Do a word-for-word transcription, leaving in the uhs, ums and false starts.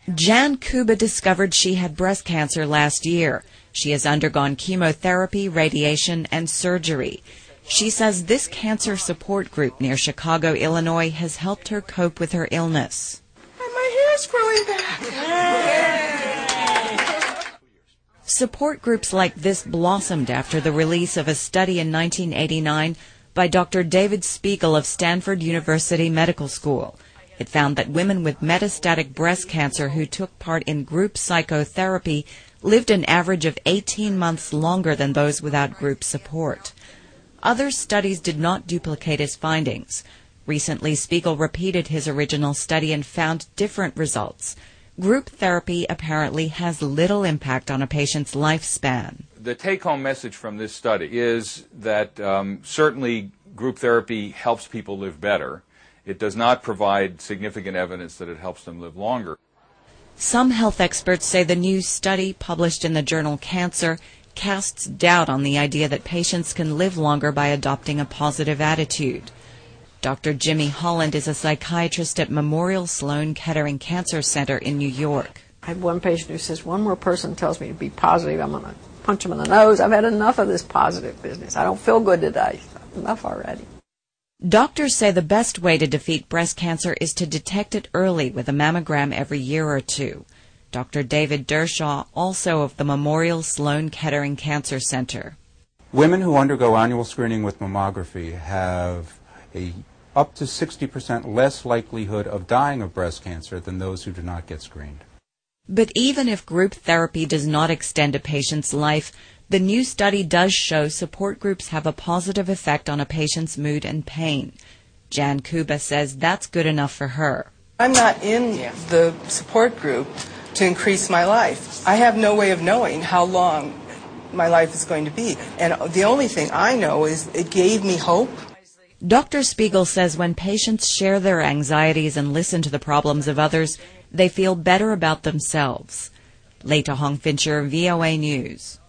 Jan Kuba discovered she had breast cancer last year. She has undergone chemotherapy, radiation, and surgery. She says this cancer support group near Chicago, Illinois, has helped her cope with her illness. And my hair's growing back. Support groups like this blossomed after the release of a study in nineteen eighty-nine by Doctor David Spiegel of Stanford University Medical School. It found that women with metastatic breast cancer who took part in group psychotherapy lived an average of eighteen months longer than those without group support. Other studies did not duplicate his findings. Recently, Spiegel repeated his original study and found different results. Group therapy apparently has little impact on a patient's lifespan. The take-home message from this study is that um, certainly group therapy helps people live better. It does not provide significant evidence that it helps them live longer. Some health experts say the new study published in the journal Cancer casts doubt on the idea that patients can live longer by adopting a positive attitude. Doctor Jimmy Holland is a psychiatrist at Memorial Sloan Kettering Cancer Center in New York. I have one patient who says, one more person tells me to be positive, I'm going to punch him in the nose. I've had enough of this positive business. I don't feel good today. Enough already. Doctors say the best way to defeat breast cancer is to detect it early with a mammogram every year or two. Doctor David Dershaw, also of the Memorial Sloan Kettering Cancer Center. Women who undergo annual screening with mammography have a up to sixty percent less likelihood of dying of breast cancer than those who do not get screened. But even if group therapy does not extend a patient's life, the new study does show support groups have a positive effect on a patient's mood and pain. Jan Kuba says that's good enough for her. I'm not in the support group to increase my life. I have no way of knowing how long my life is going to be. And the only thing I know is it gave me hope. Doctor Spiegel says when patients share their anxieties and listen to the problems of others, they feel better about themselves. Leta Hong Fincher, V O A News.